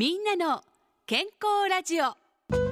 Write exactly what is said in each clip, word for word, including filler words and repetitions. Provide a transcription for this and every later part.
みんなの健康ラジオ。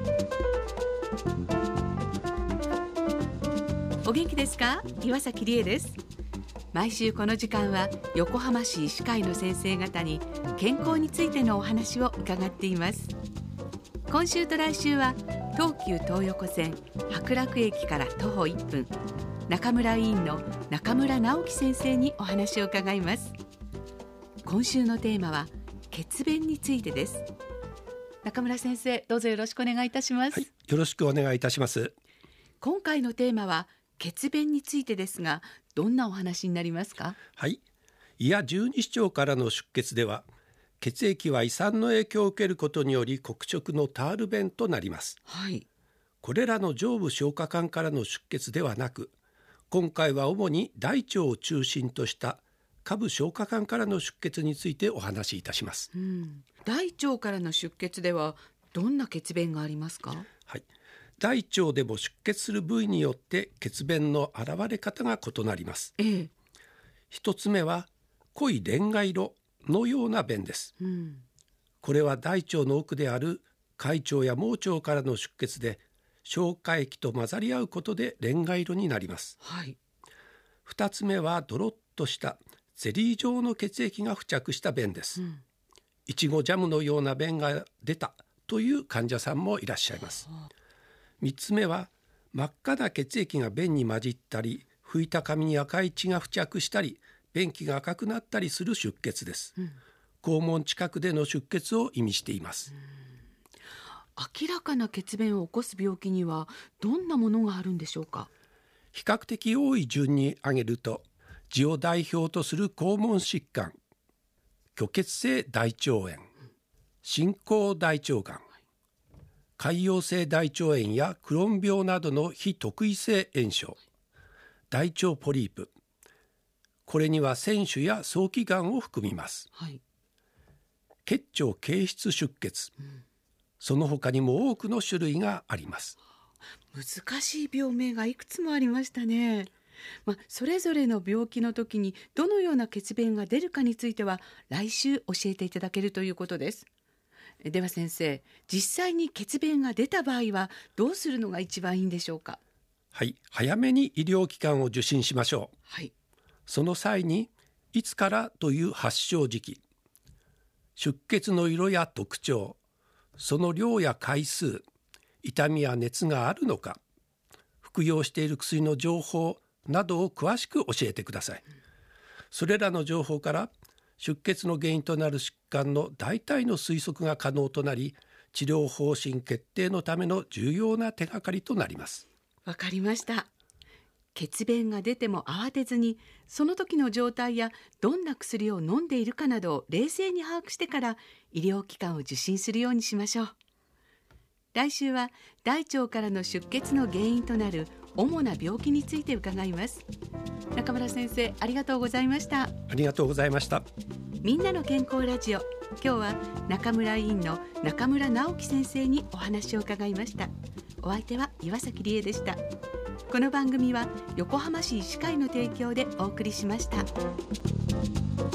お元気ですか？岩崎理恵です。毎週この時間は横浜市医師会の先生方に健康についてのお話を伺っています。今週と来週は東急東横線白楽駅から徒歩いっぷん、中村医院の中村直樹先生にお話を伺います。今週のテーマは血便についてです。中村先生、どうぞよろしくお願いいたします。 はい、よろしくお願いいたします。 今回のテーマは血便についてですが、どんなお話になりますか？ はい、胃や十二指腸からの出血では、血液は胃酸の影響を受けることにより黒色のタール便となります。 はい、 これらの上部消化管からの出血ではなく、今回は主に大腸を中心とした下部消化管からの出血についてお話しいたします。 うん、大腸からの出血ではどんな血便がありますか？ はい、大腸でも出血する部位によって血便の現れ方が異なります。 ええ、 一つ目は濃いレンガ色のような便です。 うん、 これは大腸の奥である回腸や盲腸からの出血で、消化液と混ざり合うことでレンガ色になります。 はい、 二つ目はドロッとしたゼリー状の血液が付着した便です。 うん、 いちごジャムのような便が出たという患者さんもいらっしゃいます。三つ目は真っ赤な血液が便に混じったり、拭いた紙に赤い血が付着したり、便器が赤くなったりする出血です。うん、肛門近くでの出血を意味しています。 明らかな血便を起こす病気にはどんなものがあるんでしょうか？ 比較的多い順に挙げると、痔を代表とする肛門疾患、虚血性大腸炎、進行大腸がん、潰瘍性大腸炎やクローン病などの非特異性炎症、大腸ポリープ、これには腺腫や早期がんを含みます。 はい、 結腸憩室出血、うん、その他にも多くの種類があります。 難しい病名がいくつもありましたね。まあ、それぞれの病気の時にどのような血便が出るかについては来週教えていただけるということです。では先生、実際に血便が出た場合はどうするのが一番いいんでしょうか？ はい、早めに医療機関を受診しましょう。 はい、 その際にいつからという発症時期、出血の色や特徴、その量や回数、痛みや熱があるのか、服用している薬の情報などを詳しく教えてください。それらの情報から出血の原因となる疾患の大体の推測が可能となり、治療方針決定のための重要な手がかりとなります。 わかりました。血便が出ても慌てずに、その時の状態やどんな薬を飲んでいるかなどを冷静に把握してから医療機関を受診するようにしましょう。来週は大腸からの出血の原因となる主な病気について伺います。中村先生、ありがとうございました。 ありがとうございました。 みんなの健康ラジオ、今日は中村医院の中村直樹先生にお話を伺いました。お相手は岩崎理恵でした。この番組は横浜市医師会の提供でお送りしました。